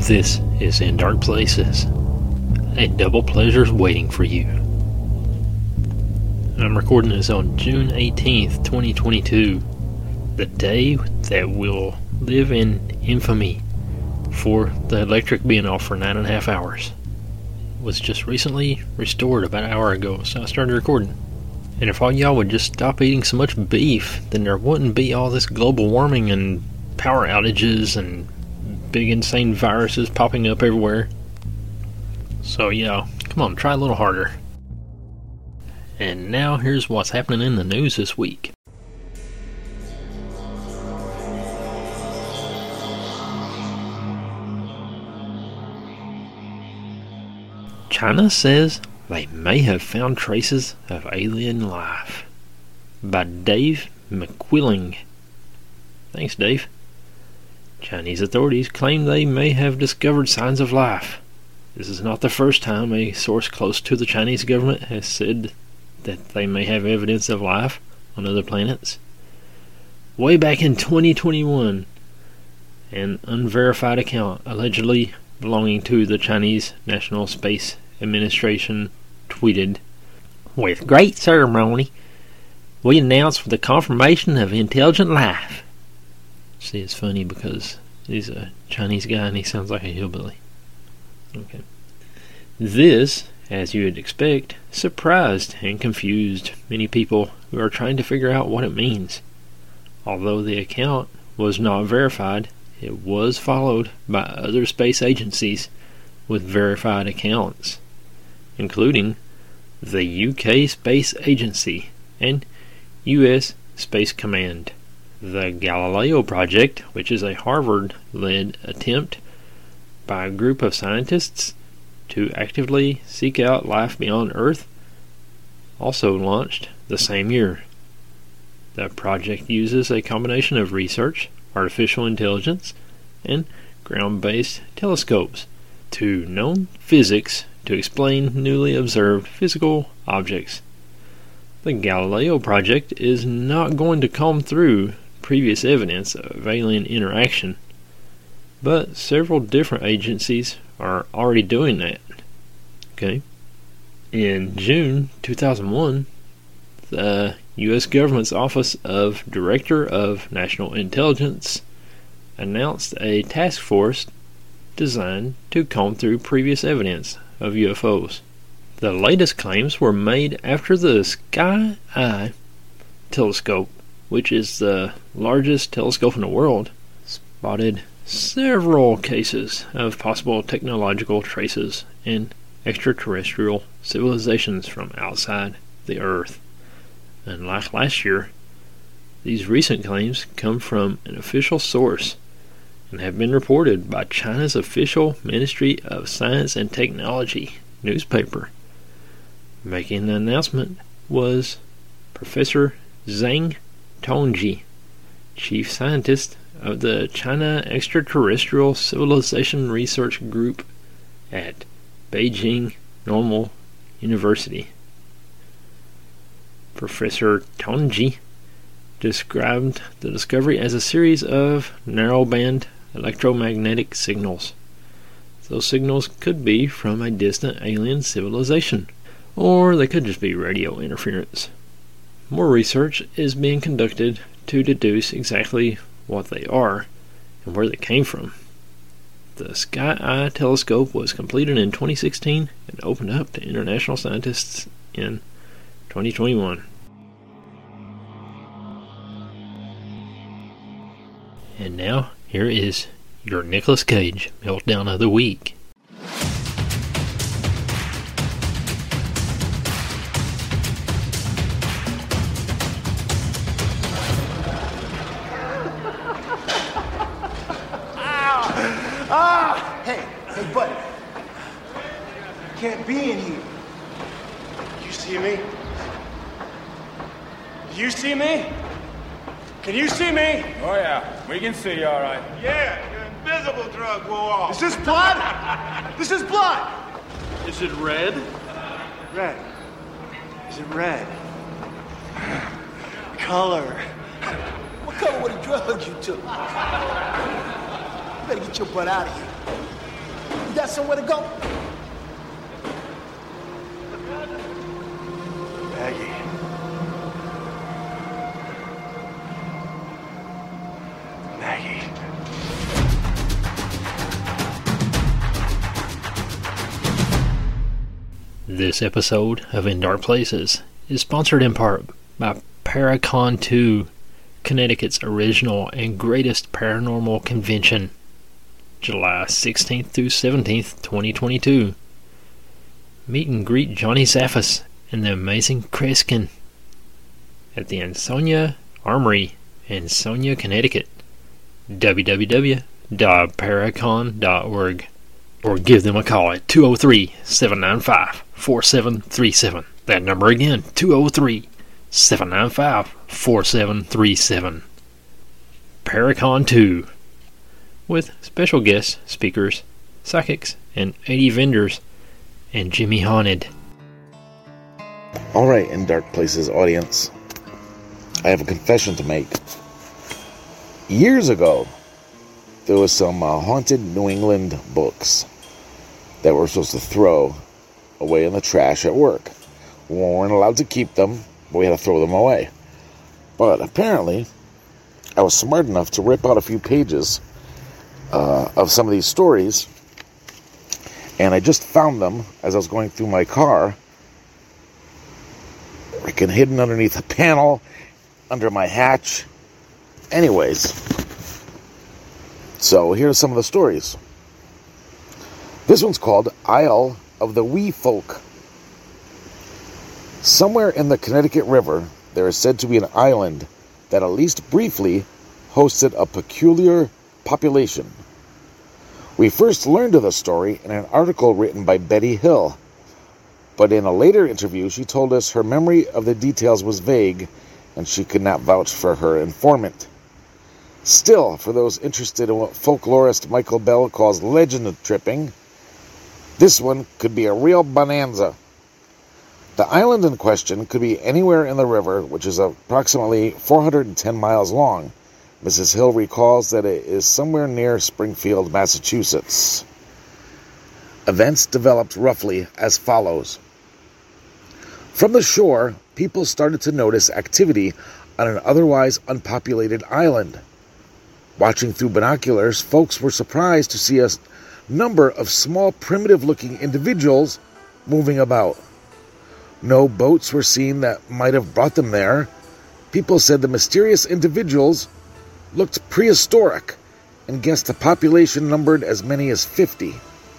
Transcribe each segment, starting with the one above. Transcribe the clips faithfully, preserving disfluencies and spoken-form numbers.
This is In Dark Places. A double pleasure's waiting for you. I'm recording this on June eighteenth, twenty twenty-two, the day that will live in infamy for the electric being off for nine and a half hours. It was just recently restored about an hour ago, so I started recording. And if all y'all would just stop eating so much beef, then there wouldn't be all this global warming and power outages and big insane viruses popping up everywhere. So yeah, come on, try a little harder. And now here's what's happening in the news this week. China says they may have found traces of alien life. By Dave McQuilling. Thanks, Dave. Chinese authorities claim they may have discovered signs of life. This is not the first time a source close to the Chinese government has said that they may have evidence of life on other planets. Way back in twenty twenty-one, an unverified account allegedly belonging to the Chinese National Space Administration tweeted, "With great ceremony, we announce the confirmation of intelligent life." See, it's funny because he's a Chinese guy and he sounds like a hillbilly. Okay. This, as you would expect, surprised and confused many people who are trying to figure out what it means. Although the account was not verified, it was followed by other space agencies with verified accounts, including the U K Space Agency and U S Space Command. The Galileo Project, which is a Harvard-led attempt by a group of scientists to actively seek out life beyond Earth, also launched the same year. The project uses a combination of research, artificial intelligence, and ground-based telescopes to known physics to explain newly observed physical objects. The Galileo Project is not going to comb through previous evidence of alien interaction, but several different agencies are already doing that. Okay. In June two thousand one, the U S government's Office of Director of National Intelligence announced a task force designed to comb through previous evidence of U F Os. The latest claims were made after the Sky Eye telescope, which is the largest telescope in the world, spotted several cases of possible technological traces in extraterrestrial civilizations from outside the Earth. And like last year, these recent claims come from an official source and have been reported by China's official Ministry of Science and Technology newspaper. Making the announcement was Professor Zhang Tongji, chief scientist of the China Extraterrestrial Civilization Research Group at Beijing Normal University. Professor Tongji described the discovery as a series of narrowband electromagnetic signals. Those signals could be from a distant alien civilization, or they could just be radio interference. More research is being conducted to deduce exactly what they are and where they came from. The Sky Eye telescope was completed in twenty sixteen and opened up to international scientists in twenty twenty-one. And now, here is your Nicolas Cage meltdown of the week. Ah! Hey, hey, buddy. Can't be in here. You see me? Do you see me? Can you see me? Oh yeah, we can see you all right. Yeah, your invisible drug wore off. Is this blood? This is blood. Is it red? Red. Is it red? Color. What color were the drugs you took? You better get your butt out of here. got somewhere to go? Maggie. Maggie. This episode of In Dark Places is sponsored in part by Paracon two, Connecticut's original and greatest paranormal convention, July sixteenth through seventeenth, twenty twenty-two. Meet and greet Johnny Zaffis and the amazing Kreskin at the Ansonia Armory in Ansonia, Connecticut. w w w dot paracon dot org, or give them a call at two oh three, seven nine five, four seven three seven. That number again, two oh three, seven nine five, four seven three seven. Paracon two, with special guest speakers, psychics, and eighty vendors, and Jimmy Haunted. Alright, In Dark Places audience, I have a confession to make. Years ago, there was some uh, haunted New England books that we're supposed to throw away in the trash at work. We weren't allowed to keep them, but we had to throw them away. But apparently, I was smart enough to rip out a few pages uh, of some of these stories, and I just found them as I was going through my car, freaking hidden underneath a panel, under my hatch. Anyways, so here's some of the stories. This one's called Isle of the Wee Folk. Somewhere in the Connecticut River, there is said to be an island that, at least briefly, hosted a peculiar population. We first learned of the story in an article written by Betty Hill, but in a later interview she told us her memory of the details was vague and she could not vouch for her informant. Still, for those interested in what folklorist Michael Bell calls legend tripping, this one could be a real bonanza. The island in question could be anywhere in the river, which is approximately four hundred ten miles long. Missus Hill recalls that it is somewhere near Springfield, Massachusetts. Events developed roughly as follows. From the shore, people started to notice activity on an otherwise unpopulated island. Watching through binoculars, folks were surprised to see a number of small, primitive-looking individuals moving about. No boats were seen that might have brought them there. People said the mysterious individuals looked prehistoric and guessed the population numbered as many as fifty.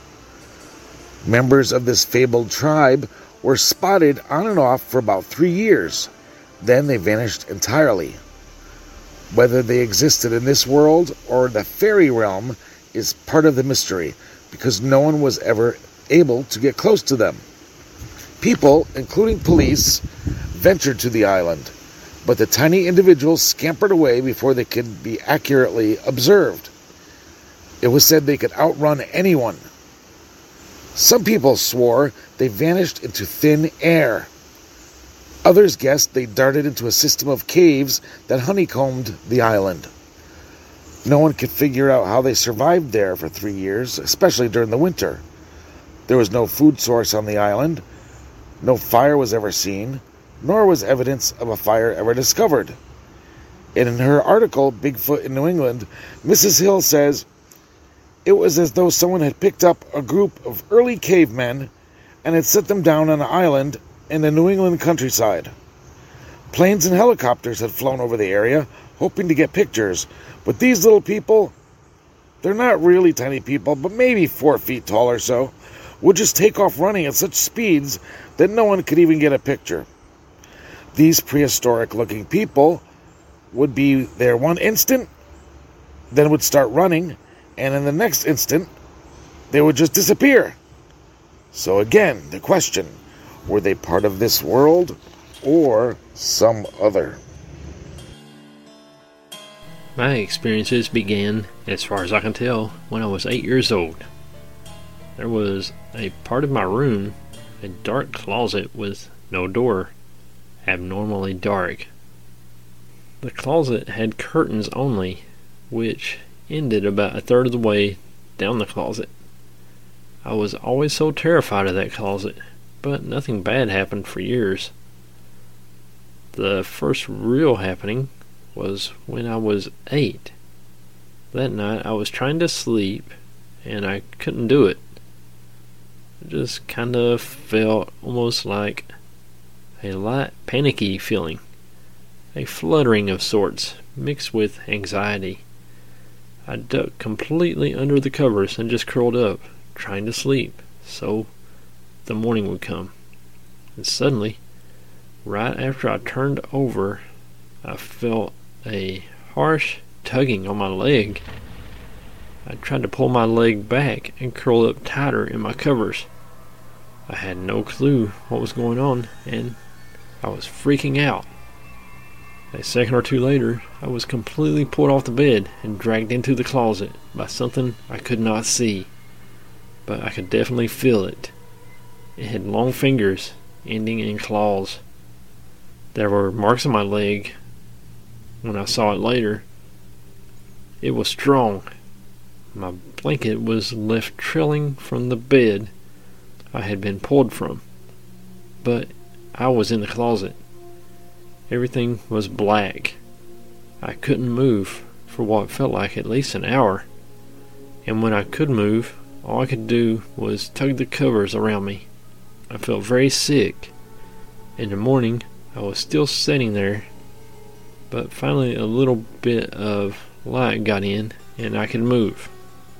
Members of this fabled tribe were spotted on and off for about three years. Then they vanished entirely. Whether they existed in this world or the fairy realm is part of the mystery, because no one was ever able to get close to them. People, including police, ventured to the island, but the tiny individuals scampered away before they could be accurately observed. It was said they could outrun anyone. Some people swore they vanished into thin air. Others guessed they darted into a system of caves that honeycombed the island. No one could figure out how they survived there for three years, especially during the winter. There was no food source on the island. No fire was ever seen, nor was evidence of a fire ever discovered. And in her article, Bigfoot in New England, Missus Hill says, it was as though someone had picked up a group of early cavemen and had set them down on an island in the New England countryside. Planes and helicopters had flown over the area, hoping to get pictures, but these little people, they're not really tiny people, but maybe four feet tall or so, would just take off running at such speeds that no one could even get a picture. These prehistoric-looking people would be there one instant, then would start running, and in the next instant, they would just disappear. So again, the question, were they part of this world or some other? My experiences began, as far as I can tell, when I was eight years old. There was a part of my room, a dark closet with no door, abnormally dark. The closet had curtains only, which ended about a third of the way down the closet. I was always so terrified of that closet, but nothing bad happened for years. The first real happening was when I was eight. That night I was trying to sleep and I couldn't do it. It just kind of felt almost like a light panicky feeling, a fluttering of sorts mixed with anxiety. I ducked completely under the covers and just curled up, trying to sleep, so the morning would come. And suddenly, right after I turned over, I felt a harsh tugging on my leg. I tried to pull my leg back and curl up tighter in my covers. I had no clue what was going on, and I was freaking out. A second or two later, I was completely pulled off the bed and dragged into the closet by something I could not see, but I could definitely feel it. It had long fingers ending in claws. There were marks on my leg when I saw it later. It was strong. My blanket was left trailing from the bed I had been pulled from, but I was in the closet. Everything was black. I couldn't move for what felt like at least an hour, and when I could move, all I could do was tug the covers around me. I felt very sick. In the morning, I was still sitting there, but finally a little bit of light got in and I could move.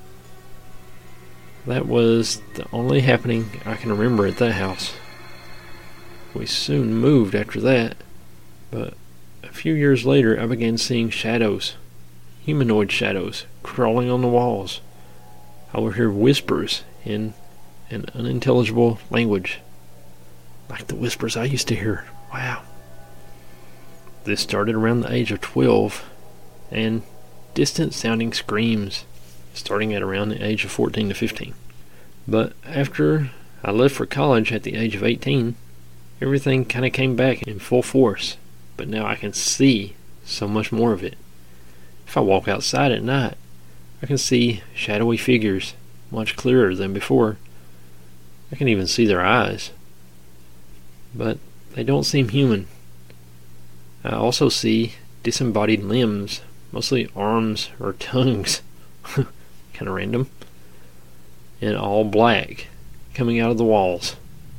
That was the only happening I can remember at that house. We soon moved after that, but a few years later I began seeing shadows, humanoid shadows, crawling on the walls. I would hear whispers in an unintelligible language, like the whispers I used to hear. Wow. This started around the age of twelve, and distant-sounding screams starting at around the age of fourteen to fifteen. But after I left for college at the age of eighteen, everything kind of came back in full force, but now I can see so much more of it. If I walk outside at night, I can see shadowy figures much clearer than before. I can even see their eyes, but they don't seem human. I also see disembodied limbs, mostly arms or tongues, kind of random, and all black, coming out of the walls.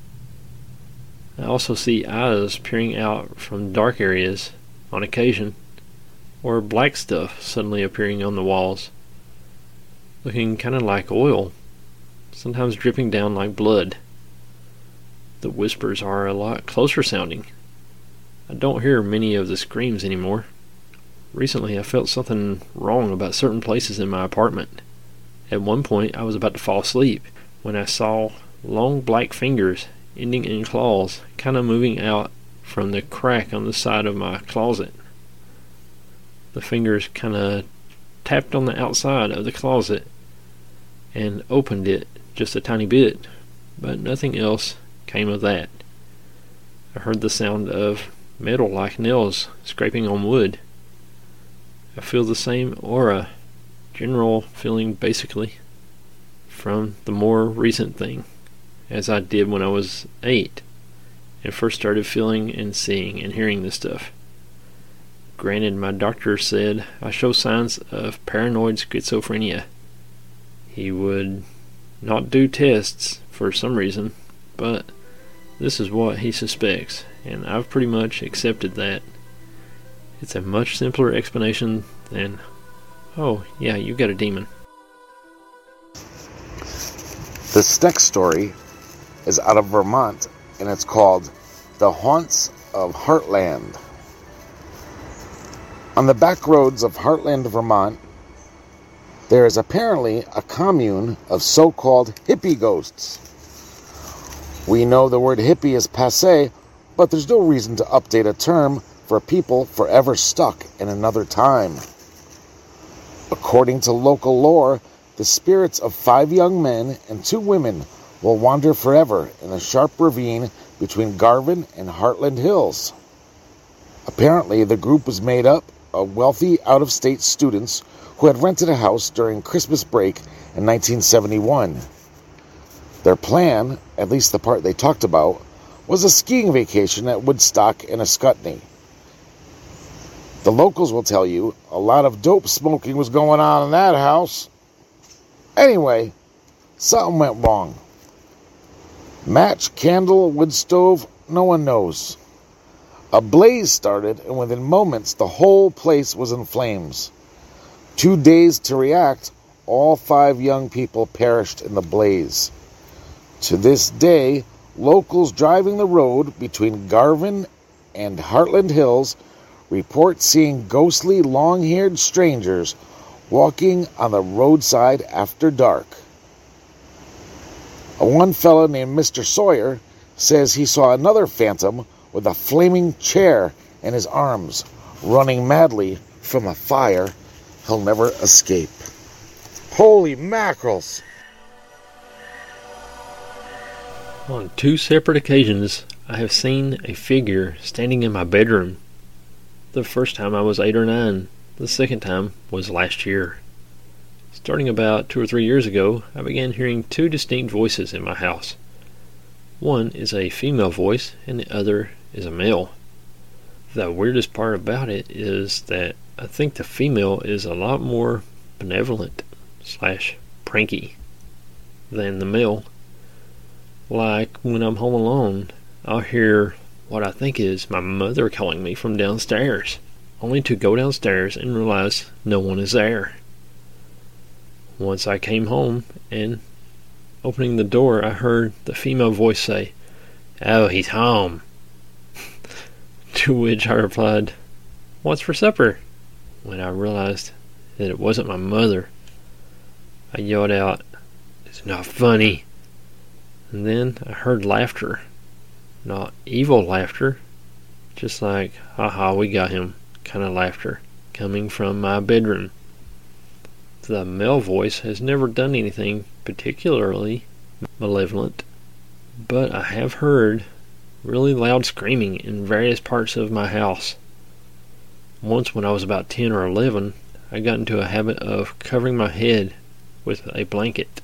I also see eyes peering out from dark areas on occasion, or black stuff suddenly appearing on the walls, looking kind of like oil, sometimes dripping down like blood. The whispers are a lot closer sounding. I don't hear many of the screams anymore. Recently I felt something wrong about certain places in my apartment. At one point I was about to fall asleep when I saw long black fingers ending in claws kind of moving out from the crack on the side of my closet. The fingers kind of tapped on the outside of the closet and opened it just a tiny bit, but nothing else came of that. I heard the sound of metal like nails scraping on wood. I feel the same aura, general feeling basically, from the more recent thing as I did when I was eight and first started feeling and seeing and hearing this stuff. Granted, my doctor said I show signs of paranoid schizophrenia. He would not do tests for some reason, but this is what he suspects, and I've pretty much accepted that. It's a much simpler explanation than, oh, yeah, you got a demon. This next story is out of Vermont, and it's called The Haunts of Heartland. On the back roads of Heartland, Vermont, there is apparently a commune of so-called hippie ghosts. We know the word hippie is passé, but there's no reason to update a term for people forever stuck in another time. According to local lore, the spirits of five young men and two women will wander forever in the sharp ravine between Garvin and Heartland Hills. Apparently, the group was made up of wealthy out-of-state students who had rented a house during Christmas break in nineteen seventy-one. Their plan, at least the part they talked about, was a skiing vacation at Woodstock and Ascutney. The locals will tell you a lot of dope smoking was going on in that house. Anyway, something went wrong. Match, candle, wood stove, no one knows. A blaze started, and within moments, the whole place was in flames. Too dazed to react, all five young people perished in the blaze. To this day, locals driving the road between Garvin and Heartland Hills report seeing ghostly, long-haired strangers walking on the roadside after dark. A one fellow named Mister Sawyer says he saw another phantom with a flaming chair in his arms, running madly from a fire he'll never escape. Holy mackerels! On two separate occasions, I have seen a figure standing in my bedroom. The first time I was eight or nine. The second time was last year. Starting about two or three years ago, I began hearing two distinct voices in my house. One is a female voice, and the other is a male. The weirdest part about it is that I think the female is a lot more benevolent slash pranky than the male. Like when I'm home alone, I'll hear what I think is my mother calling me from downstairs, only to go downstairs and realize no one is there. Once I came home, and opening the door, I heard the female voice say, "Oh, he's home." To which I replied, "What's for supper?" When I realized that it wasn't my mother, I yelled out, "It's not funny." And then I heard laughter. Not evil laughter, just like, "Haha, we got him" kind of laughter, coming from my bedroom. The male voice has never done anything particularly malevolent, but I have heard really loud screaming in various parts of my house. Once when I was about ten or eleven, I got into a habit of covering my head with a blanket.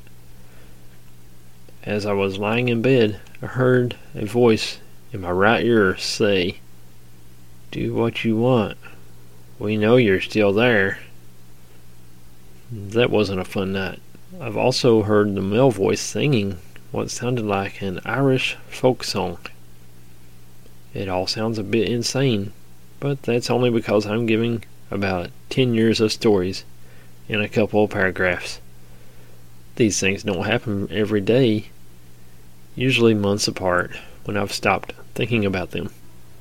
As I was lying in bed, I heard a voice in my right ear say, "Do what you want. We know you're still there." That wasn't a fun night. I've also heard the male voice singing what sounded like an Irish folk song. It all sounds a bit insane, but that's only because I'm giving about ten years of stories in a couple of paragraphs. These things don't happen every day, usually months apart when I've stopped thinking about them.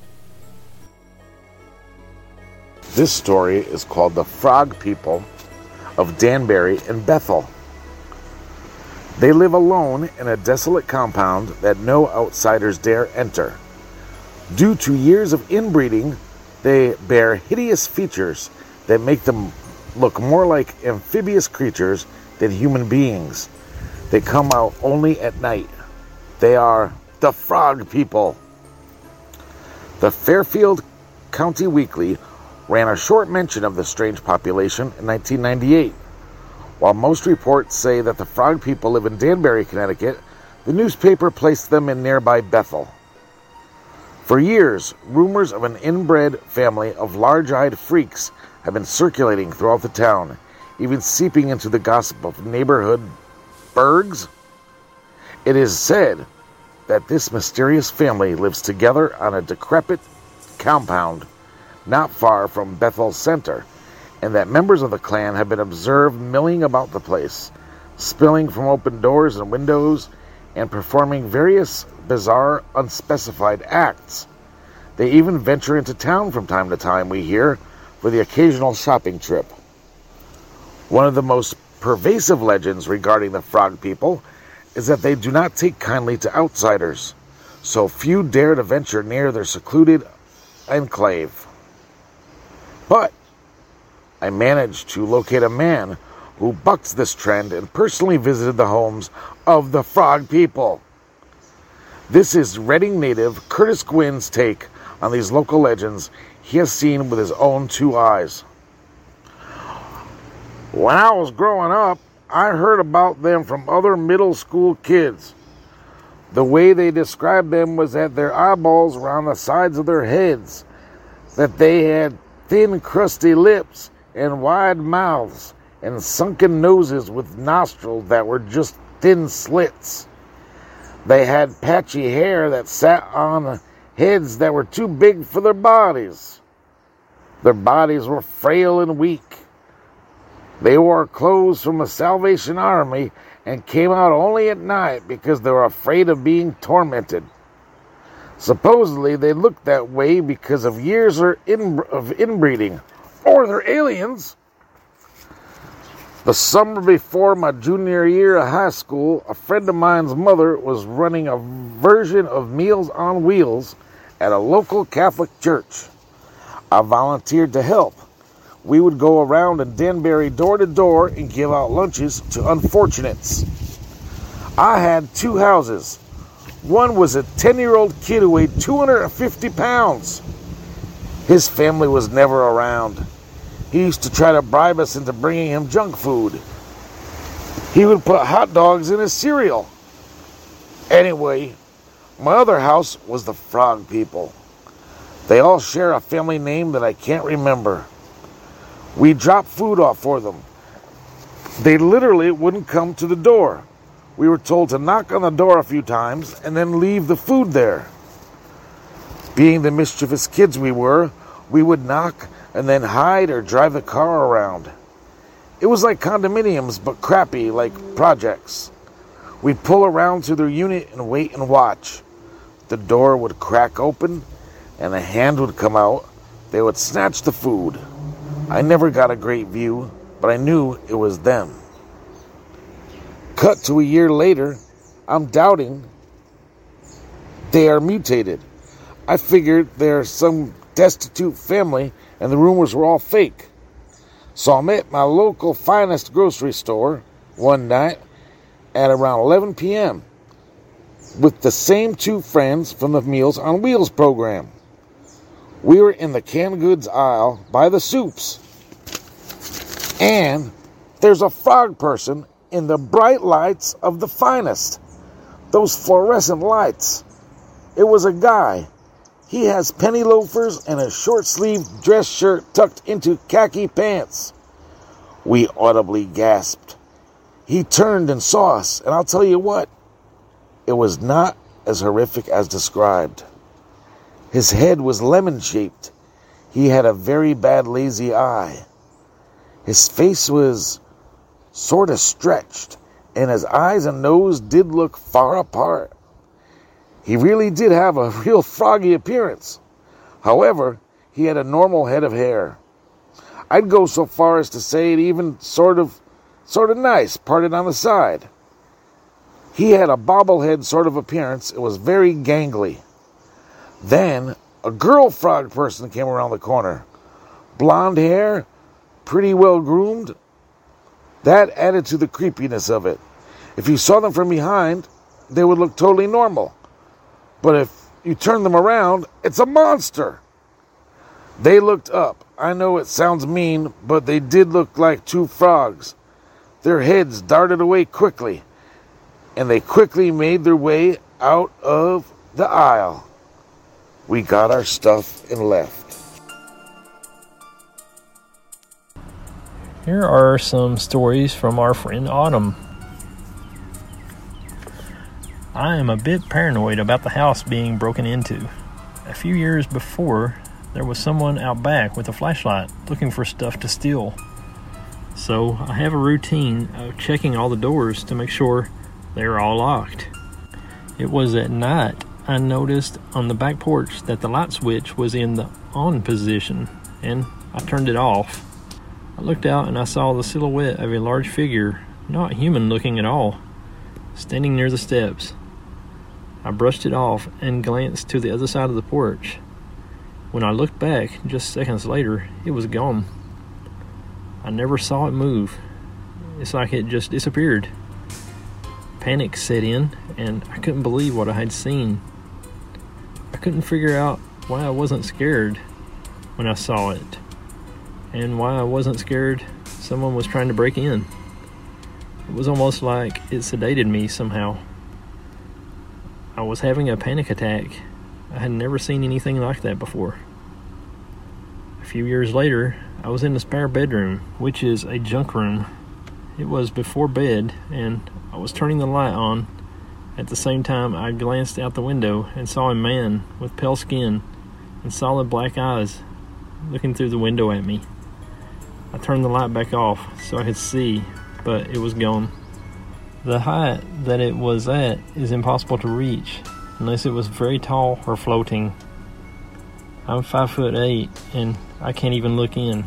This story is called The Frog People of Danbury and Bethel. They live alone in a desolate compound that no outsiders dare enter. Due to years of inbreeding, they bear hideous features that make them look more like amphibious creatures than human beings. They come out only at night. They are the Frog People. The Fairfield County Weekly ran a short mention of the strange population in nineteen ninety-eight. While most reports say that the Frog People live in Danbury, Connecticut, the newspaper placed them in nearby Bethel. For years, rumors of an inbred family of large-eyed freaks have been circulating throughout the town, even seeping into the gossip of neighborhood burgs. It is said that this mysterious family lives together on a decrepit compound not far from Bethel Center, and that members of the clan have been observed milling about the place, spilling from open doors and windows, and performing various bizarre, unspecified acts. They even venture into town from time to time, we hear, for the occasional shopping trip. One of the most pervasive legends regarding the Frog People is that they do not take kindly to outsiders, so few dare to venture near their secluded enclave. But I managed to locate a man who bucks this trend and personally visited the homes of the Frog People. This is Reading native Curtis Gwynn's take on these local legends he has seen with his own two eyes. When I was growing up, I heard about them from other middle school kids. The way they described them was that their eyeballs were on the sides of their heads, that they had thin, crusty lips and wide mouths and sunken noses with nostrils that were just thin slits. They had patchy hair that sat on heads that were too big for their bodies. Their bodies were frail and weak. They wore clothes from the Salvation Army and came out only at night because they were afraid of being tormented. Supposedly, they looked that way because of years of inbreeding, or they're aliens. The summer before my junior year of high school, a friend of mine's mother was running a version of Meals on Wheels at a local Catholic church. I volunteered to help. We would go around in Denbury door to door and give out lunches to unfortunates. I had two houses. One was a ten-year-old kid who weighed two hundred fifty pounds. His family was never around. He used to try to bribe us into bringing him junk food. He would put hot dogs in his cereal. Anyway, my other house was the Frog People. They all share a family name that I can't remember. We dropped food off for them. They literally wouldn't come to the door. We were told to knock on the door a few times and then leave the food there. Being the mischievous kids we were, we would knock and then hide or drive the car around. It was like condominiums, but crappy, like projects. We'd pull around to their unit and wait and watch. The door would crack open, and a hand would come out. They would snatch the food. I never got a great view, but I knew it was them. Cut to a year later, I'm doubting they are mutated. I figured they're some destitute family and the rumors were all fake. So I'm at my local Finest grocery store one night at around eleven p.m. with the same two friends from the Meals on Wheels program. We were in the canned goods aisle by the soups. And there's a frog person in the bright lights of the Finest. Those fluorescent lights. It was a guy. He has penny loafers and a short-sleeved dress shirt tucked into khaki pants. We audibly gasped. He turned and saw us, and I'll tell you what, it was not as horrific as described. His head was lemon-shaped. He had a very bad lazy eye. His face was sort of stretched, and his eyes and nose did look far apart. He really did have a real froggy appearance. However, he had a normal head of hair. I'd go so far as to say it even sort of, sort of nice, parted on the side. He had a bobblehead sort of appearance. It was very gangly. Then, a girl frog person came around the corner. Blonde hair, pretty well groomed. That added to the creepiness of it. If you saw them from behind, they would look totally normal. But if you turn them around, it's a monster. They looked up. I know it sounds mean, but they did look like two frogs. Their heads darted away quickly, and they quickly made their way out of the aisle. We got our stuff and left. Here are some stories from our friend Autumn. I am a bit paranoid about the house being broken into. A few years before, there was someone out back with a flashlight looking for stuff to steal. So I have a routine of checking all the doors to make sure they're all locked. It was at night I noticed on the back porch that the light switch was in the on position, and I turned it off. I looked out and I saw the silhouette of a large figure, not human looking at all, standing near the steps. I brushed it off and glanced to the other side of the porch. When I looked back, just seconds later, it was gone. I never saw it move. It's like it just disappeared. Panic set in, and I couldn't believe what I had seen. I couldn't figure out why I wasn't scared when I saw it, and why I wasn't scared someone was trying to break in. It was almost like it sedated me somehow. I was having a panic attack. I had never seen anything like that before. A few years later, I was in the spare bedroom, which is a junk room. It was before bed, and I was turning the light on. At the same time, I glanced out the window and saw a man with pale skin and solid black eyes looking through the window at me. I turned the light back off so I could see, but it was gone. The height that it was at is impossible to reach unless it was very tall or floating. I'm five foot eight and I can't even look in.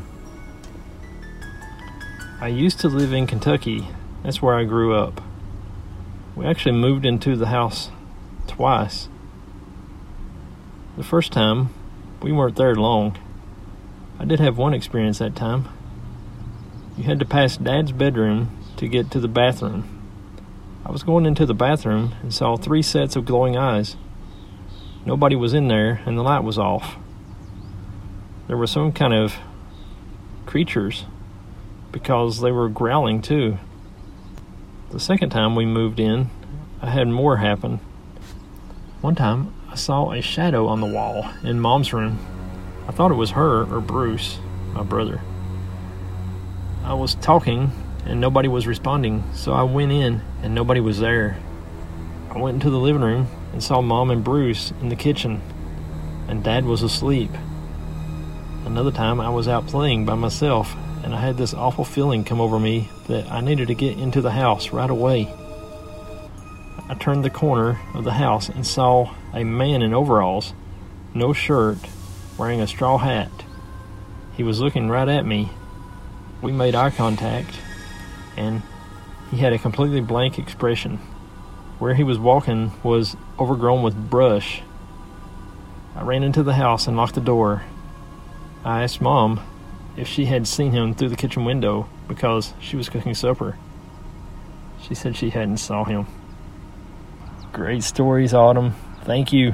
I used to live in Kentucky. That's where I grew up. We actually moved into the house twice. The first time, we weren't there long. I did have one experience that time. You had to pass Dad's bedroom to get to the bathroom. I was going into the bathroom and saw three sets of glowing eyes. Nobody was in there and the light was off. There were some kind of creatures because they were growling too. The second time we moved in, I had more happen. One time, I saw a shadow on the wall in Mom's room. I thought it was her or Bruce, my brother. I was talking and nobody was responding, so I went in and nobody was there. I went into the living room and saw Mom and Bruce in the kitchen, and Dad was asleep. Another time I was out playing by myself, and I had this awful feeling come over me that I needed to get into the house right away. I turned the corner of the house and saw a man in overalls, no shirt, wearing a straw hat. He was looking right at me. We made eye contact, and he had a completely blank expression. Where he was walking was overgrown with brush. I ran into the house and locked the door. I asked Mom if she had seen him through the kitchen window because she was cooking supper. She said she hadn't saw him. Great stories, Autumn. Thank you.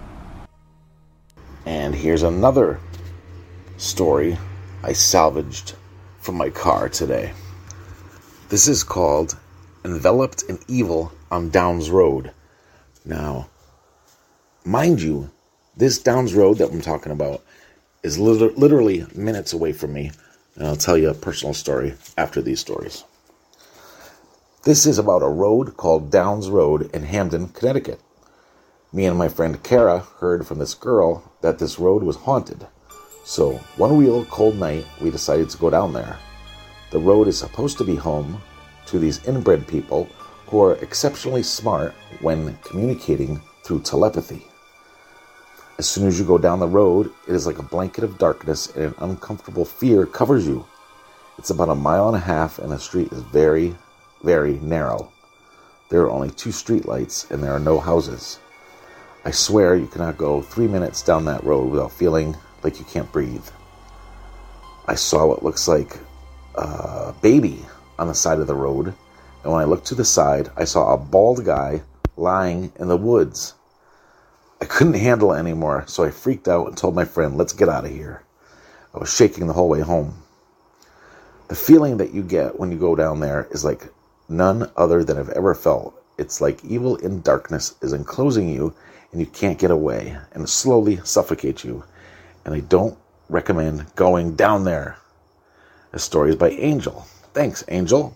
And here's another story I salvaged from my car today. This is called Enveloped in Evil on Downs Road. Now, mind you, this Downs Road that I'm talking about is lit- literally minutes away from me, and I'll tell you a personal story after these stories. This is about a road called Downs Road in Hamden, Connecticut. Me and my friend Kara heard from this girl that this road was haunted. So, one real cold night, we decided to go down there. The road is supposed to be home to these inbred people who are exceptionally smart when communicating through telepathy. As soon as you go down the road, it is like a blanket of darkness and an uncomfortable fear covers you. It's about a mile and a half and the street is very, very narrow. There are only two street lights and there are no houses. I swear you cannot go three minutes down that road without feeling like you can't breathe. I saw what looks like a baby on the side of the road, and when I looked to the side, I saw a bald guy lying in the woods. I couldn't handle it anymore, so I freaked out and told my friend, let's get out of here. I was shaking the whole way home. The feeling that you get when you go down there is like none other than I've ever felt. It's like evil in darkness is enclosing you and you can't get away and slowly suffocates you. And I don't recommend going down there. This story is by Angel. Thanks, Angel.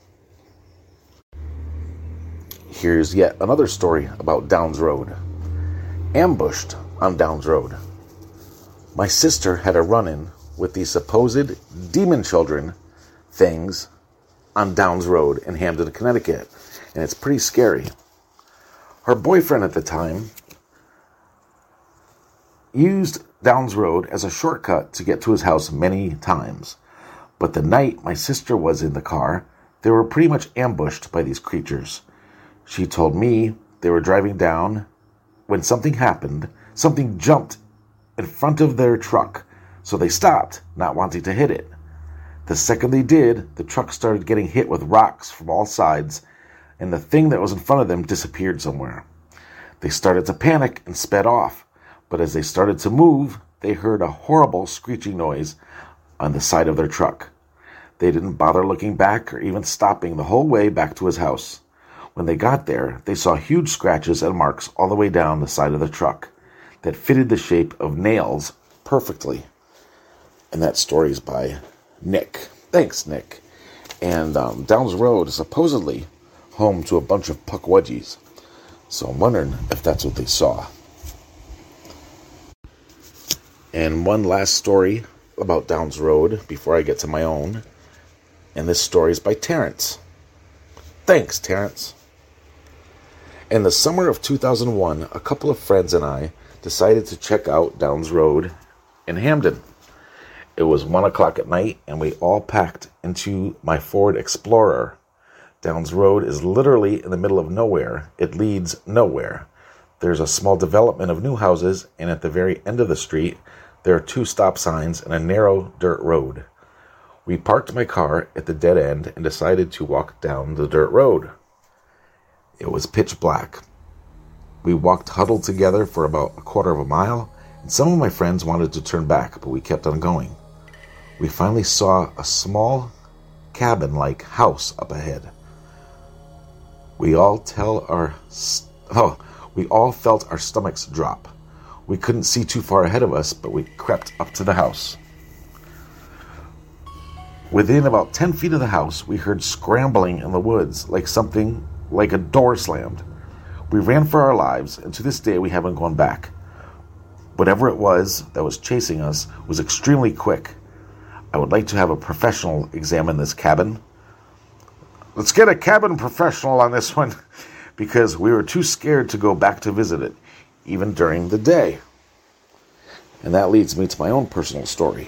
Here's yet another story about Downs Road. Ambushed on Downs Road. My sister had a run-in with these supposed demon children things on Downs Road in Hamden, Connecticut, and it's pretty scary. Her boyfriend at the time used Downs Road as a shortcut to get to his house many times, but the night my sister was in the car, they were pretty much ambushed by these creatures. She told me they were driving down when something happened. Something jumped in front of their truck, so they stopped, not wanting to hit it. The second they did, the truck started getting hit with rocks from all sides, and the thing that was in front of them disappeared somewhere. They started to panic and sped off, but as they started to move, they heard a horrible screeching noise on the side of their truck. They didn't bother looking back or even stopping the whole way back to his house. When they got there, they saw huge scratches and marks all the way down the side of the truck that fitted the shape of nails perfectly. And that story is by Nick. Thanks, Nick. And um, Downs Road is supposedly home to a bunch of Pukwudgies. So I'm wondering if that's what they saw. And one last story about Downs Road before I get to my own. And this story is by Terrence. Thanks, Terrence. In the summer of two thousand one, a couple of friends and I decided to check out Downs Road in Hamden. It was one o'clock at night, and we all packed into my Ford Explorer. Downs Road is literally in the middle of nowhere. It leads nowhere. There's a small development of new houses, and at the very end of the street, there are two stop signs and a narrow dirt road. We parked my car at the dead end and decided to walk down the dirt road. It was pitch black. We walked huddled together for about a quarter of a mile, and some of my friends wanted to turn back, but we kept on going. We finally saw a small cabin-like house up ahead. We all tell our st- oh, we all felt our stomachs drop. We couldn't see too far ahead of us, but we crept up to the house. Within about ten feet of the house, we heard scrambling in the woods, like something, like a door slammed. We ran for our lives, and to this day we haven't gone back. Whatever it was that was chasing us was extremely quick. I would like to have a professional examine this cabin. Let's get a cabin professional on this one, because we were too scared to go back to visit it, even during the day. And that leads me to my own personal story.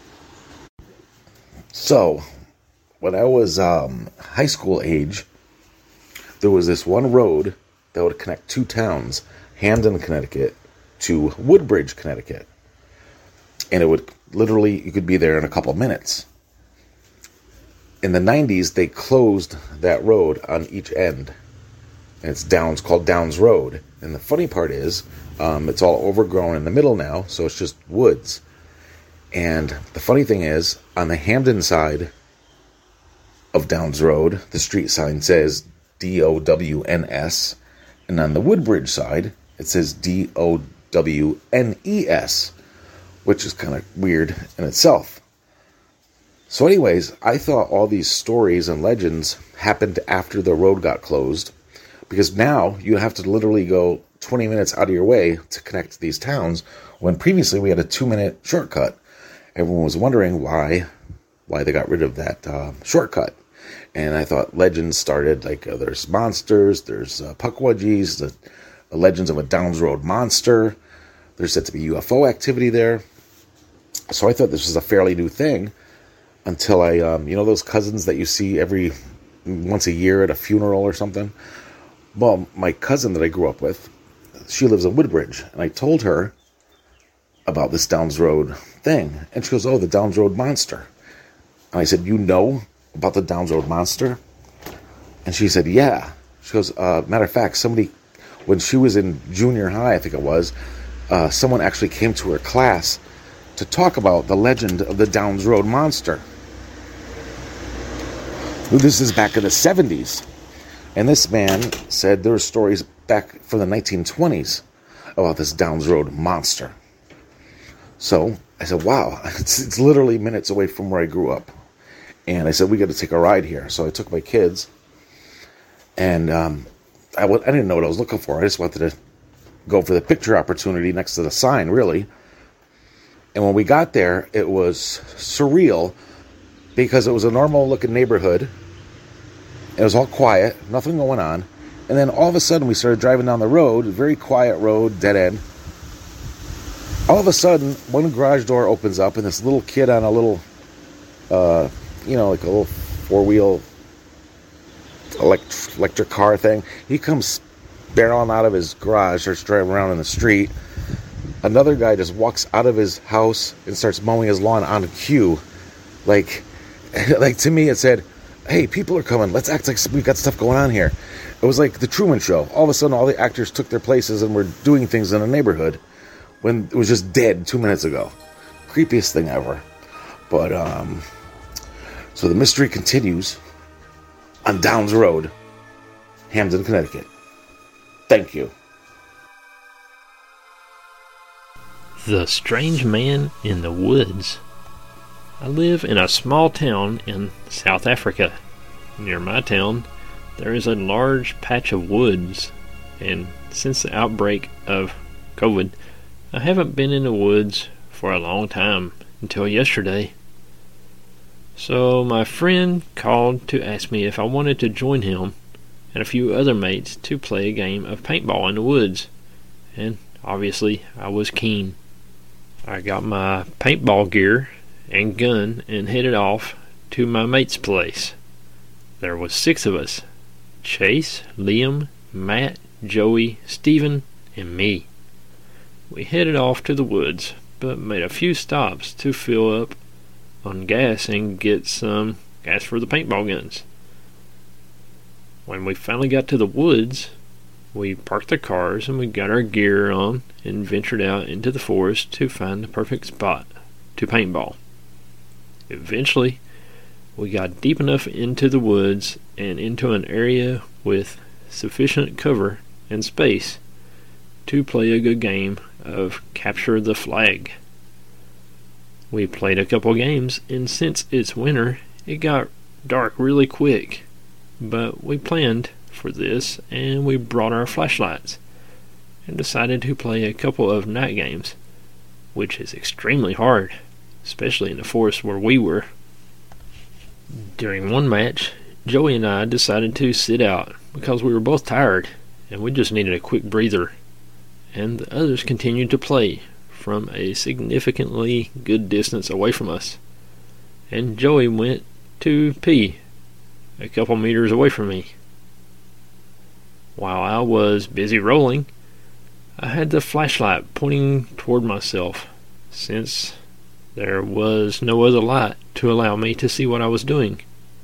So, when I was um, high school age, there was this one road that would connect two towns, Hamden, Connecticut, to Woodbridge, Connecticut. And it would literally, you could be there in a couple of minutes. In the nineties, they closed that road on each end. And it's Downs, called Downs Road. And the funny part is, um, it's all overgrown in the middle now, so it's just woods. And the funny thing is, on the Hamden side of Downs Road, the street sign says D O W N S. And on the Woodbridge side, it says D O W N E S, which is kind of weird in itself. So anyways, I thought all these stories and legends happened after the road got closed, because now you have to literally go twenty minutes out of your way to connect these towns, when previously we had a two-minute shortcut. Everyone was wondering why why they got rid of that uh, shortcut. And I thought legends started, like uh, there's monsters, there's uh, Pukwudgies, the, the legends of a Downs Road monster. There's said to be U F O activity there. So I thought this was a fairly new thing until I, um, you know those cousins that you see every once a year at a funeral or something? Well, my cousin that I grew up with, she lives in Woodbridge, and I told her about this Downs Road thing. And she goes, oh, the Downs Road monster. And I said, you know about the Downs Road monster? And she said, yeah. She goes, uh, matter of fact, somebody, when she was in junior high, I think it was, uh, someone actually came to her class to talk about the legend of the Downs Road monster. This is back in the seventies. And this man said there were stories back from the nineteen twenties about this Downs Road monster. So I said, wow, it's, it's literally minutes away from where I grew up. And I said, we got to take a ride here. So I took my kids. And um, I, w- I didn't know what I was looking for. I just wanted to go for the picture opportunity next to the sign, really. And when we got there, it was surreal, because it was a normal-looking neighborhood. It was all quiet, nothing going on. And then all of a sudden, we started driving down the road, a very quiet road, dead end. All of a sudden, one garage door opens up, and this little kid on a little, uh, you know, like a little four-wheel elect- electric car thing, he comes barreling out of his garage, starts driving around in the street. Another guy just walks out of his house and starts mowing his lawn on cue. Like, like to me, it said, hey, people are coming. Let's act like we've got stuff going on here. It was like the Truman Show. All of a sudden, all the actors took their places and were doing things in the neighborhood when it was just dead two minutes ago. Creepiest thing ever. But, um, so the mystery continues on Downs Road. Hamden, Connecticut. Thank you. The Strange Man in the Woods. I live in a small town in South Africa. Near my town, there is a large patch of woods, and since the outbreak of COVID, I haven't been in the woods for a long time, until yesterday. So my friend called to ask me if I wanted to join him and a few other mates to play a game of paintball in the woods, and obviously I was keen. I got my paintball gear and gun and headed off to my mate's place. There was six of us: Chase, Liam, Matt, Joey, Stephen, and me. We headed off to the woods, but made a few stops to fill up on gas and get some gas for the paintball guns. When we finally got to the woods, we parked the cars and we got our gear on and ventured out into the forest to find the perfect spot to paintball. Eventually, we got deep enough into the woods and into an area with sufficient cover and space to play a good game of capture the flag. We played a couple games, and since it's winter, it got dark really quick. But we planned for this, and we brought our flashlights and decided to play a couple of night games, which is extremely hard, especially in the forest where we were. During one match, Joey and I decided to sit out because we were both tired and we just needed a quick breather, and the others continued to play from a significantly good distance away from us, and Joey went to pee a couple meters away from me. While I was busy rolling, I had the flashlight pointing toward myself, since there was no other light to allow me to see what I was doing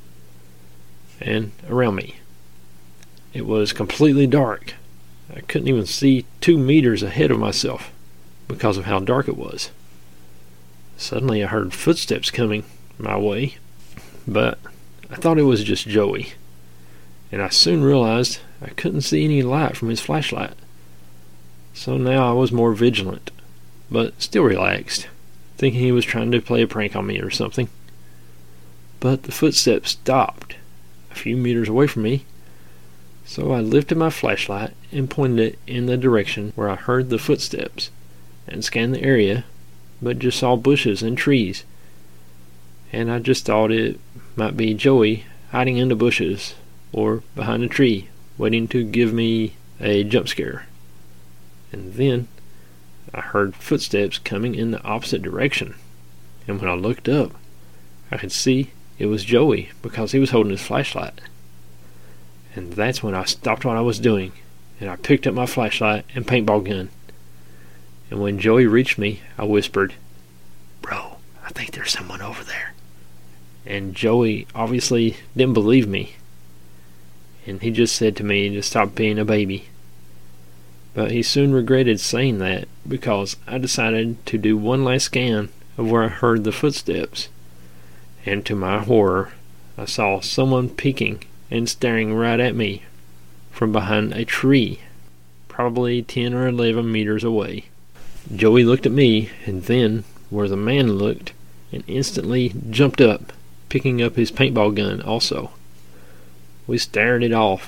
and around me. It was completely dark. I couldn't even see two meters ahead of myself because of how dark it was. Suddenly I heard footsteps coming my way, but I thought it was just Joey, and I soon realized I couldn't see any light from his flashlight. So now I was more vigilant, but still relaxed, thinking he was trying to play a prank on me or something. But the footsteps stopped a few meters away from me, so I lifted my flashlight and pointed it in the direction where I heard the footsteps and scanned the area, but just saw bushes and trees, and I just thought it might be Joey hiding in the bushes or behind a tree waiting to give me a jump scare. And then I heard footsteps coming in the opposite direction, and when I looked up, I could see it was Joey because he was holding his flashlight. And that's when I stopped what I was doing, and I picked up my flashlight and paintball gun. And when Joey reached me, I whispered, "Bro, I think there's someone over there." And Joey obviously didn't believe me, and he just said to me to stop being a baby. But he soon regretted saying that because I decided to do one last scan of where I heard the footsteps, and to my horror, I saw someone peeking and staring right at me from behind a tree, probably ten or eleven meters away. Joey looked at me and then where the man looked and instantly jumped up, picking up his paintball gun also. We stared it off.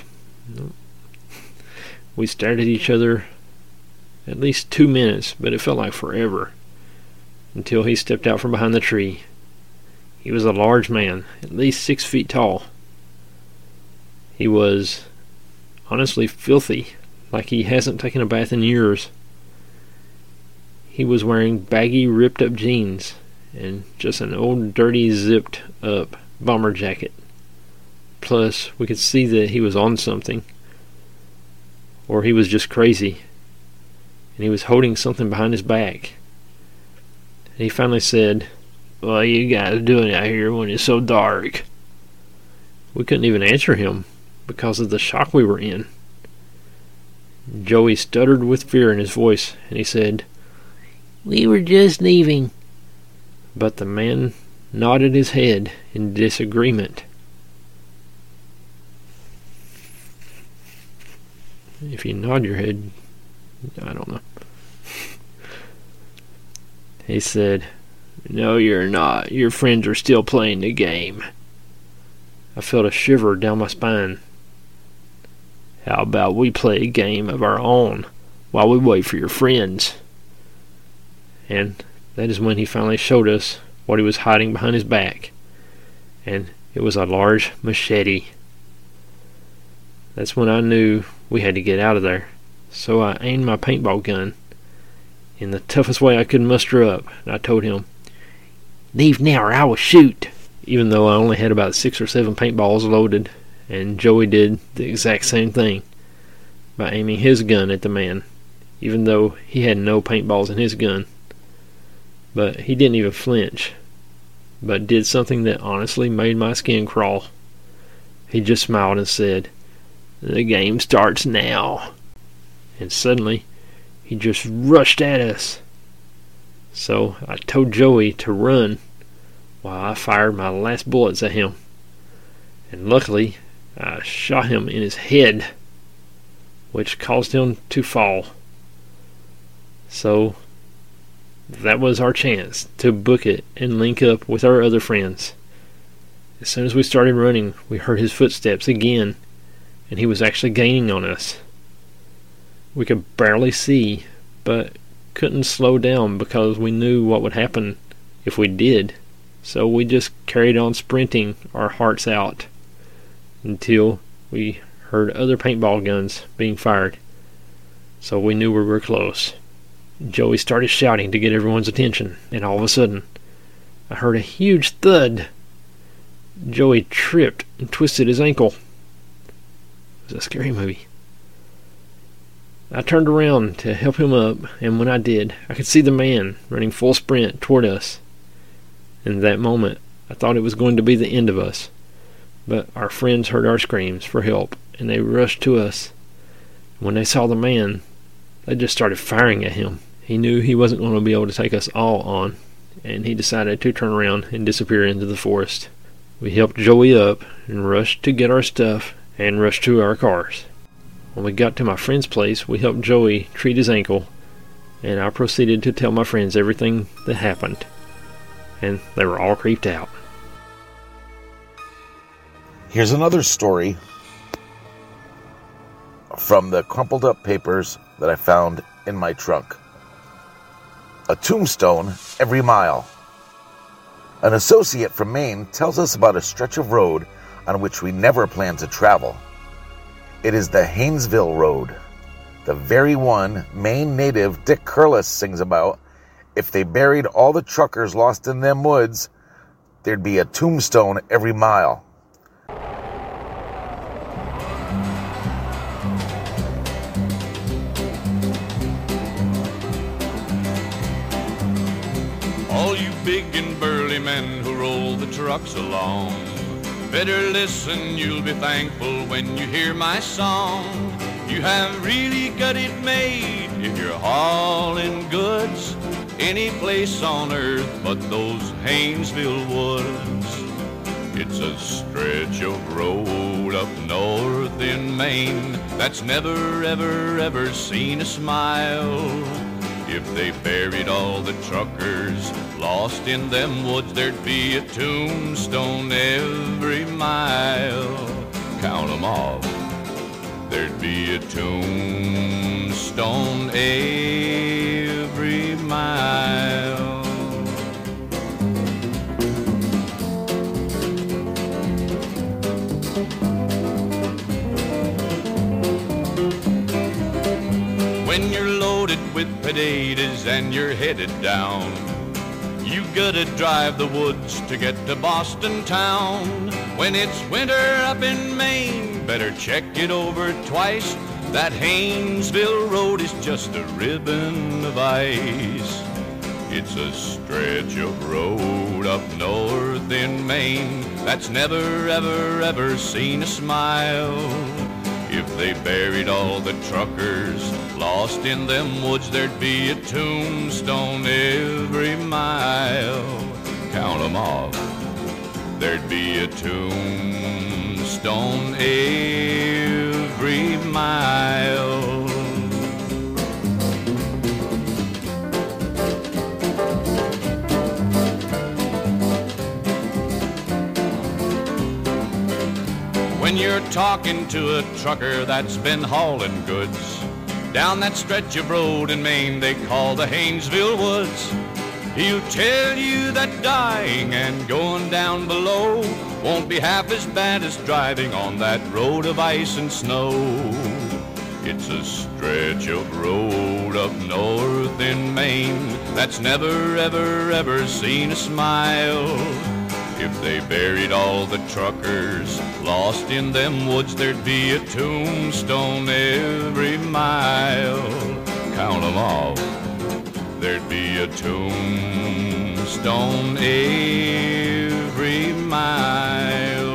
We stared at each other at least two minutes, but it felt like forever, until he stepped out from behind the tree. He was a large man, at least six feet tall. He was honestly filthy, like he hasn't taken a bath in years. He was wearing baggy, ripped-up jeans and just an old, dirty, zipped-up bomber jacket. Plus, we could see that he was on something, or he was just crazy, and he was holding something behind his back. And he finally said, "What are you guys doing out here when it's so dark?" We couldn't even answer him because of the shock we were in. Joey stuttered with fear in his voice, and he said, "We were just leaving." But the man nodded his head in disagreement. If you nod your head, I don't know. He said, "No, you're not. Your friends are still playing the game." I felt a shiver down my spine. "How about we play a game of our own while we wait for your friends?" And that is when he finally showed us what he was hiding behind his back. And it was a large machete. That's when I knew we had to get out of there. So I aimed my paintball gun in the toughest way I could muster up, and I told him, "Leave now or I will shoot," even though I only had about six or seven paintballs loaded, and Joey did the exact same thing by aiming his gun at the man, even though he had no paintballs in his gun. But he didn't even flinch, but did something that honestly made my skin crawl. He just smiled and said, "The game starts now." And suddenly, he just rushed at us. So I told Joey to run while I fired my last bullets at him. And luckily, I shot him in his head, which caused him to fall. So that was our chance to book it and link up with our other friends. As soon as we started running, we heard his footsteps again, and he was actually gaining on us. We could barely see, but couldn't slow down because we knew what would happen if we did. So we just carried on sprinting our hearts out until we heard other paintball guns being fired. So we knew we were close. Joey started shouting to get everyone's attention, and all of a sudden, I heard a huge thud. Joey tripped and twisted his ankle. It was a scary movie. I turned around to help him up, and when I did, I could see the man running full sprint toward us. In that moment, I thought it was going to be the end of us. But our friends heard our screams for help, and they rushed to us. When they saw the man, they just started firing at him. He knew he wasn't going to be able to take us all on, and he decided to turn around and disappear into the forest. We helped Joey up and rushed to get our stuff and rushed to our cars. When we got to my friend's place, we helped Joey treat his ankle, and I proceeded to tell my friends everything that happened, and they were all creeped out. Here's another story from the crumpled up papers that I found in my trunk. A tombstone every mile. An associate from Maine tells us about a stretch of road on which we never planned to travel. It is the Haynesville Road, the very one Maine native Dick Curlis sings about. If they buried all the truckers lost in them woods, there'd be a tombstone every mile. All you big and burly men who roll the trucks along, better listen, you'll be thankful when you hear my song. You have really got it made if you're hauling goods any place on earth but those Haynesville woods. It's a stretch of road up north in Maine that's never, ever, ever seen a smile. If they buried all the truckers lost in them woods, there'd be a tombstone every mile. Count 'em off. There'd be a tombstone every mile. When you're loaded with potatoes and you're headed down, you gotta drive the woods to get to Boston town. When it's winter up in Maine, better check it over twice. That Haynesville Road is just a ribbon of ice. It's a stretch of road up north in Maine that's never, ever, ever seen a smile. If they buried all the truckers lost in them woods, there'd be a tombstone every mile. Count 'em off. There'd be a tombstone every mile. when you're talking to a trucker that's been hauling goods down that stretch of road in Maine they call the Haynesville Woods. He'll tell you that dying and going down below won't be half as bad as driving on that road of ice and snow. It's a stretch of road up north in Maine that's never, ever, ever seen a smile. If they buried all the truckers lost in them woods, there'd be a tombstone every mile. Count 'em all. There'd be a tombstone every mile.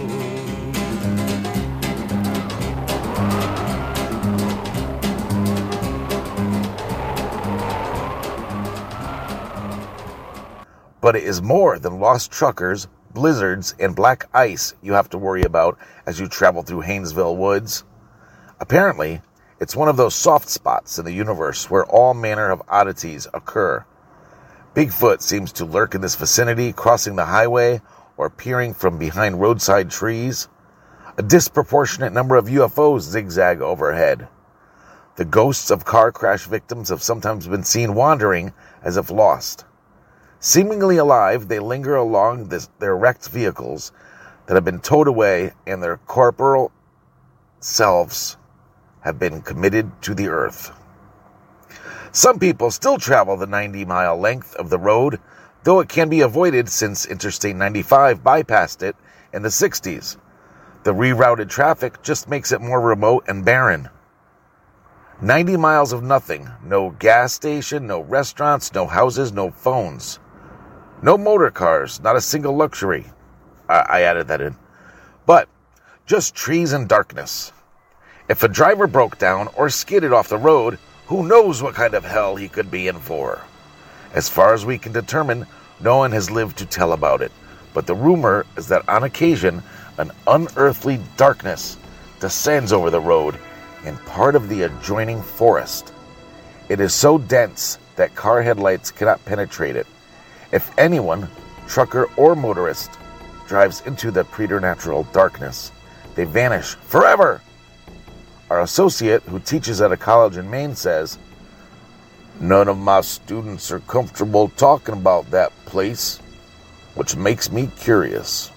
But it is more than lost truckers, blizzards, and black ice you have to worry about as you travel through Haynesville Woods. Apparently, it's one of those soft spots in the universe where all manner of oddities occur. Bigfoot seems to lurk in this vicinity, crossing the highway or peering from behind roadside trees. A disproportionate number of U F Os zigzag overhead. The ghosts of car crash victims have sometimes been seen wandering as if lost. Seemingly alive, they linger along this, their wrecked vehicles that have been towed away, and their corporeal selves have been committed to the earth. Some people still travel the ninety-mile length of the road, though it can be avoided since Interstate ninety-five bypassed it in the sixties. The rerouted traffic just makes it more remote and barren. ninety miles of nothing. No gas station, no restaurants, no houses, no phones. No motor cars, not a single luxury. I, I added that in. But just trees and darkness. If a driver broke down or skidded off the road, who knows what kind of hell he could be in for. As far as we can determine, no one has lived to tell about it. But the rumor is that on occasion, an unearthly darkness descends over the road and part of the adjoining forest. It is so dense that car headlights cannot penetrate it. If anyone, trucker or motorist, drives into the preternatural darkness, they vanish forever. Our associate, who teaches at a college in Maine, says, "None of my students are comfortable talking about that place, which makes me curious."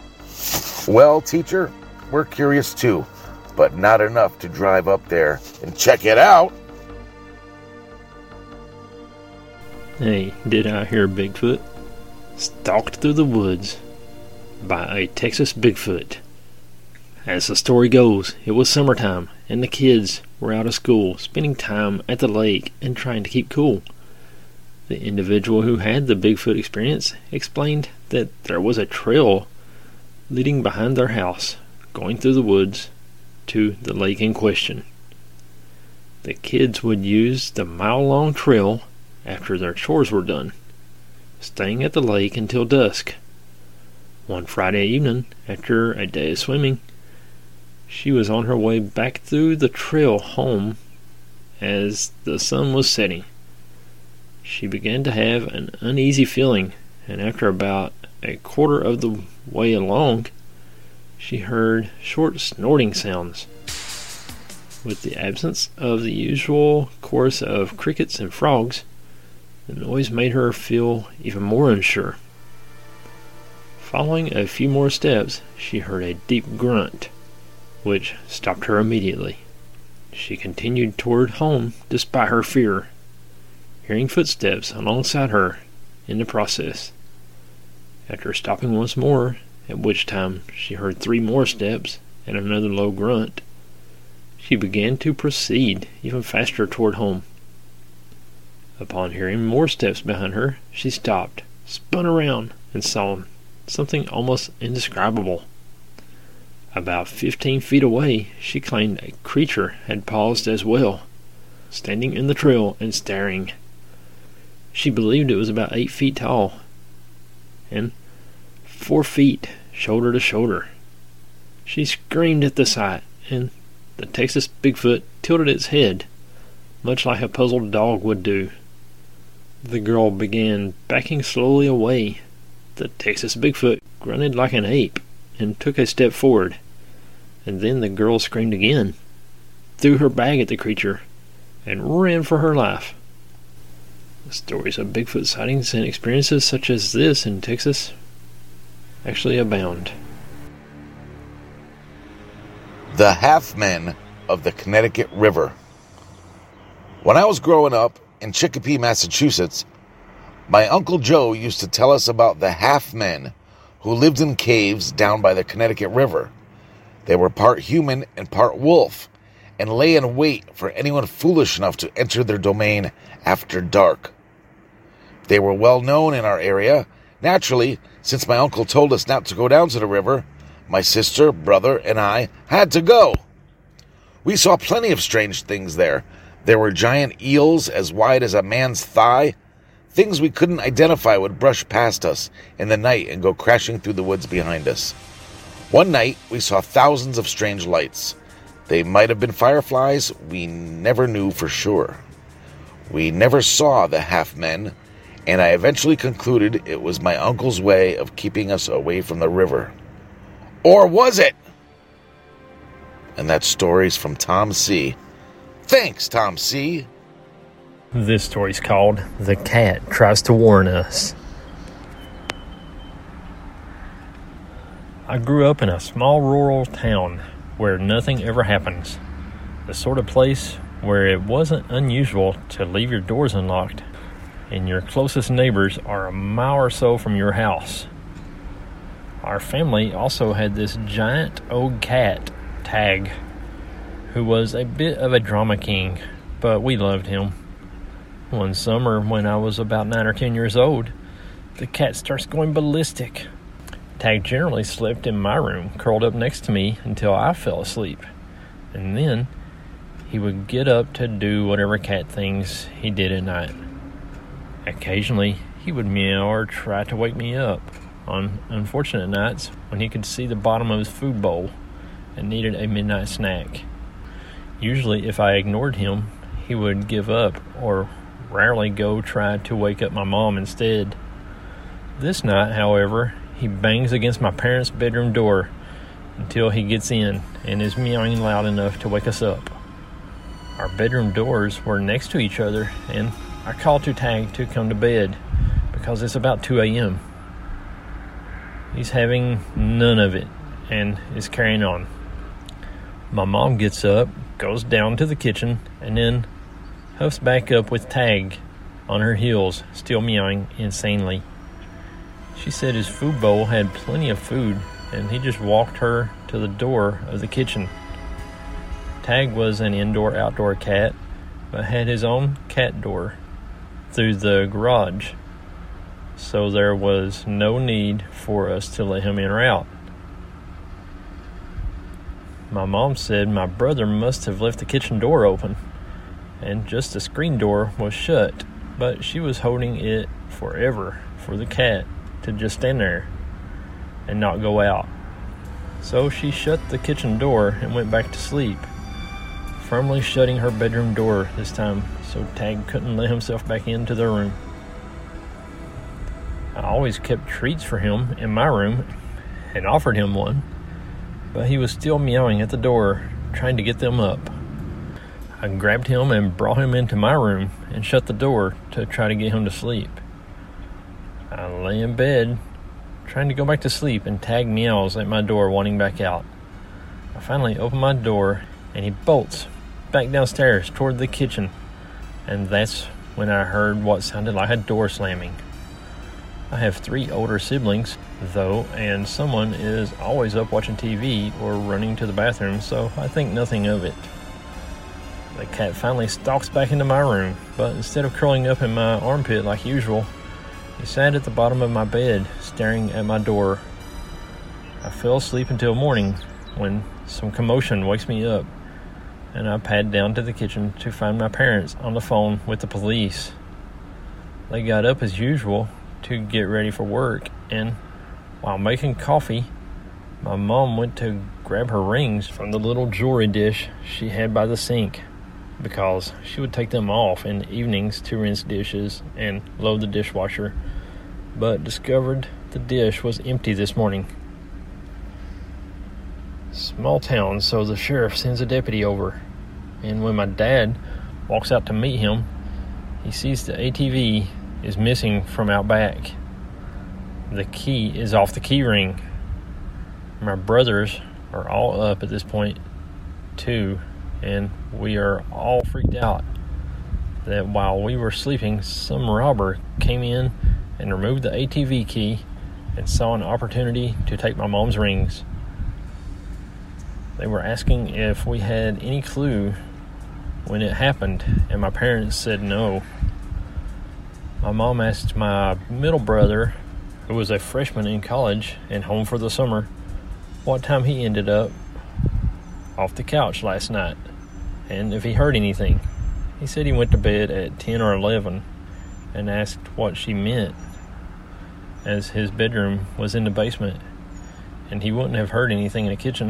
Well, teacher, we're curious too, but not enough to drive up there and check it out. Hey, did I hear Bigfoot? Stalked through the woods by a Texas Bigfoot. As the story goes, it was summertime, and the kids were out of school, spending time at the lake and trying to keep cool. The individual who had the Bigfoot experience explained that there was a trail leading behind their house, going through the woods to the lake in question. The kids would use the mile-long trail after their chores were done, staying at the lake until dusk. One Friday evening, after a day of swimming, she was on her way back through the trail home as the sun was setting. She began to have an uneasy feeling, and after about a quarter of the way along, she heard short snorting sounds. With the absence of the usual chorus of crickets and frogs, the noise made her feel even more unsure. Following a few more steps, she heard a deep grunt, which stopped her immediately. She continued toward home despite her fear, hearing footsteps alongside her in the process. After stopping once more, at which time she heard three more steps and another low grunt, she began to proceed even faster toward home. Upon hearing more steps behind her, she stopped, spun around, and saw something almost indescribable. About fifteen feet away, she claimed a creature had paused as well, standing in the trail and staring. She believed it was about eight feet tall, and four feet shoulder to shoulder. She screamed at the sight, and the Texas Bigfoot tilted its head, much like a puzzled dog would do. The girl began backing slowly away. The Texas Bigfoot grunted like an ape and took a step forward. And then the girl screamed again, threw her bag at the creature, and ran for her life. The stories of Bigfoot sightings and experiences such as this in Texas actually abound. The Half-Men of the Connecticut River. When I was growing up in Chicopee, Massachusetts, my Uncle Joe used to tell us about the Half-Men who lived in caves down by the Connecticut River. They were part human and part wolf, and lay in wait for anyone foolish enough to enter their domain after dark. They were well known in our area. Naturally, since my uncle told us not to go down to the river, my sister, brother, and I had to go. We saw plenty of strange things there. There were giant eels as wide as a man's thigh. Things we couldn't identify would brush past us in the night and go crashing through the woods behind us. One night, we saw thousands of strange lights. They might have been fireflies. We never knew for sure. We never saw the Half-Men, and I eventually concluded it was my uncle's way of keeping us away from the river. Or was it? And that story's from Tom C. Thanks, Tom C. This story's called The Cat Tries to Warn Us. I grew up in a small rural town where nothing ever happens. The sort of place where it wasn't unusual to leave your doors unlocked and your closest neighbors are a mile or so from your house. Our family also had this giant old cat, Tag, who was a bit of a drama king, but we loved him. One summer when I was about nine or ten years old, the cat starts going ballistic. Tag generally slept in my room, curled up next to me until I fell asleep. And then he would get up to do whatever cat things he did at night. Occasionally, he would meow or try to wake me up on unfortunate nights when he could see the bottom of his food bowl and needed a midnight snack. Usually, if I ignored him, he would give up or rarely go try to wake up my mom instead. This night, however, he bangs against my parents' bedroom door until he gets in and is meowing loud enough to wake us up. Our bedroom doors were next to each other, and I call to Tag to come to bed because it's about two a.m. He's having none of it and is carrying on. My mom gets up, goes down to the kitchen, and then huffs back up with Tag on her heels, still meowing insanely. She said his food bowl had plenty of food, and he just walked her to the door of the kitchen. Tag was an indoor-outdoor cat, but had his own cat door through the garage, so there was no need for us to let him in or out. My mom said my brother must have left the kitchen door open, and just the screen door was shut, but she was holding it forever for the cat to just stand there and not go out. So she shut the kitchen door and went back to sleep, firmly shutting her bedroom door this time so Tag couldn't let himself back into the room. I always kept treats for him in my room and offered him one, but he was still meowing at the door, trying to get them up. I grabbed him and brought him into my room and shut the door to try to get him to sleep. I lay in bed, trying to go back to sleep, and Tag meows at my door, wanting back out. I finally open my door, and he bolts back downstairs toward the kitchen, and that's when I heard what sounded like a door slamming. I have three older siblings, though, and someone is always up watching T V or running to the bathroom, so I think nothing of it. The cat finally stalks back into my room, but instead of curling up in my armpit like usual, he sat at the bottom of my bed, staring at my door. I fell asleep until morning, when some commotion wakes me up, and I pad down to the kitchen to find my parents on the phone with the police. They got up as usual to get ready for work, and while making coffee, my mom went to grab her rings from the little jewelry dish she had by the sink, because she would take them off in the evenings to rinse dishes and load the dishwasher, but discovered the dish was empty this morning. Small town, so the sheriff sends a deputy over. And when my dad walks out to meet him, he sees the A T V is missing from out back. The key is off the key ring. My brothers are all up at this point too, and we are all freaked out that while we were sleeping, some robber came in and removed the A T V key and saw an opportunity to take my mom's rings. They were asking if we had any clue when it happened, and my parents said no. My mom asked my middle brother, who was a freshman in college and home for the summer, what time he ended up off the couch last night, and if he heard anything. He said he went to bed at ten or eleven, and asked what she meant, as his bedroom was in the basement, and he wouldn't have heard anything in the kitchen.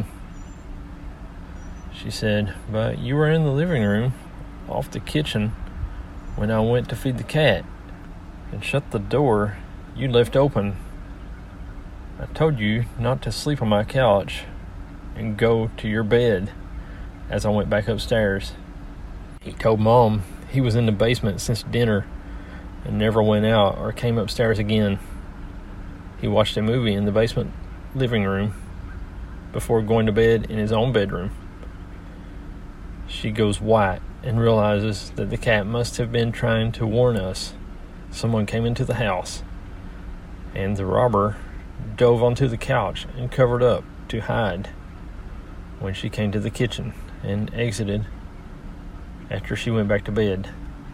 She said, but you were in the living room off the kitchen when I went to feed the cat, and shut the door you left open. I told you not to sleep on my couch and go to your bed as I went back upstairs. He told Mom he was in the basement since dinner and never went out or came upstairs again. He watched a movie in the basement living room before going to bed in his own bedroom. She goes white and realizes that the cat must have been trying to warn us. Someone came into the house, and the robber dove onto the couch and covered up to hide when she came to the kitchen and exited after she went back to bed.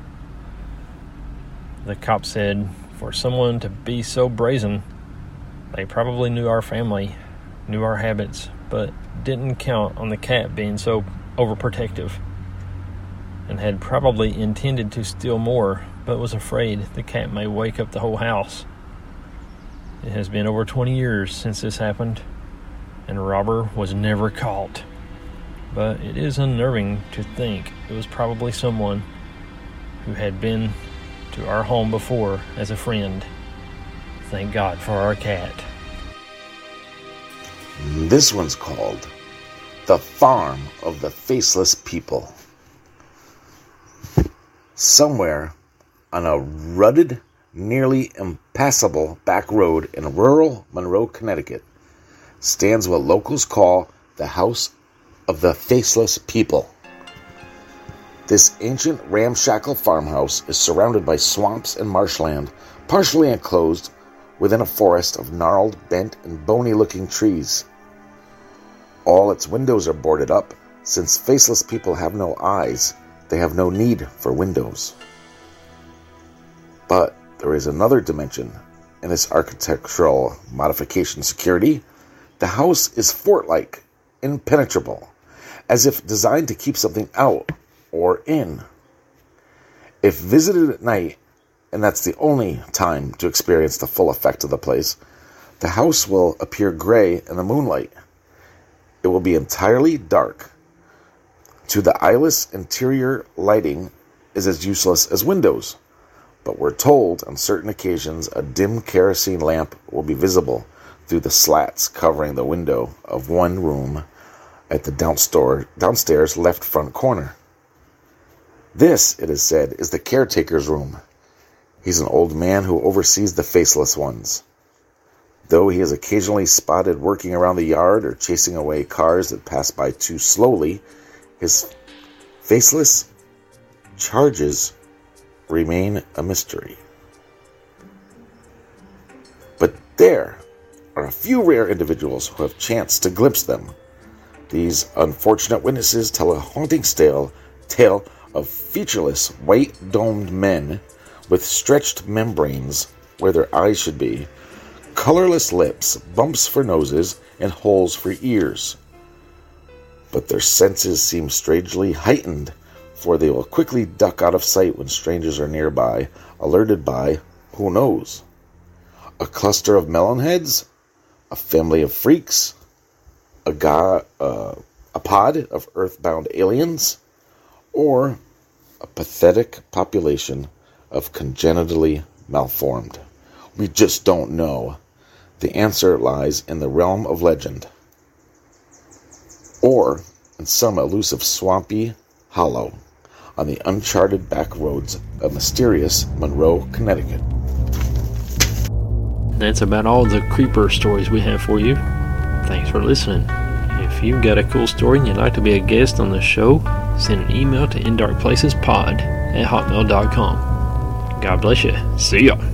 The cop said for someone to be so brazen, they probably knew our family, knew our habits, but didn't count on the cat being so overprotective, and had probably intended to steal more, but was afraid the cat may wake up the whole house. It has been over twenty years since this happened, and the robber was never caught. But it is unnerving to think it was probably someone who had been to our home before as a friend. Thank God for our cat. This one's called The Farm of the Faceless People. Somewhere on a rutted, nearly impassable back road in rural Monroe, Connecticut, stands what locals call the House of the Faceless People. This ancient ramshackle farmhouse is surrounded by swamps and marshland, partially enclosed within a forest of gnarled, bent, and bony-looking trees. All its windows are boarded up. Since faceless people have no eyes, they have no need for windows. But there is another dimension in this architectural modification security. The house is fort-like, impenetrable, as if designed to keep something out or in. If visited at night, and that's the only time to experience the full effect of the place, the house will appear gray in the moonlight. It will be entirely dark. To the eyeless, interior lighting is as useless as windows, but we're told on certain occasions a dim kerosene lamp will be visible through the slats covering the window of one room at the downstairs, downstairs left front corner. This, it is said, is the caretaker's room. He's an old man who oversees the faceless ones. Though he is occasionally spotted working around the yard or chasing away cars that pass by too slowly, his faceless charges remain a mystery. But there are a few rare individuals who have chanced to glimpse them. These unfortunate witnesses tell a haunting tale, tale of featureless, white-domed men with stretched membranes where their eyes should be, colorless lips, bumps for noses, and holes for ears. But their senses seem strangely heightened, for they will quickly duck out of sight when strangers are nearby, alerted by, who knows, a cluster of melon heads, a family of freaks, a, go- uh, a pod of earthbound aliens, or a pathetic population of congenitally malformed. We just don't know. The answer lies in the realm of legend. or in some elusive swampy hollow on the uncharted back roads of mysterious Monroe, Connecticut. That's about all the creeper stories we have for you. Thanks for listening. If you've got a cool story and you'd like to be a guest on the show, send an email to indarkplacespod at hotmail dot com. God bless you. See ya.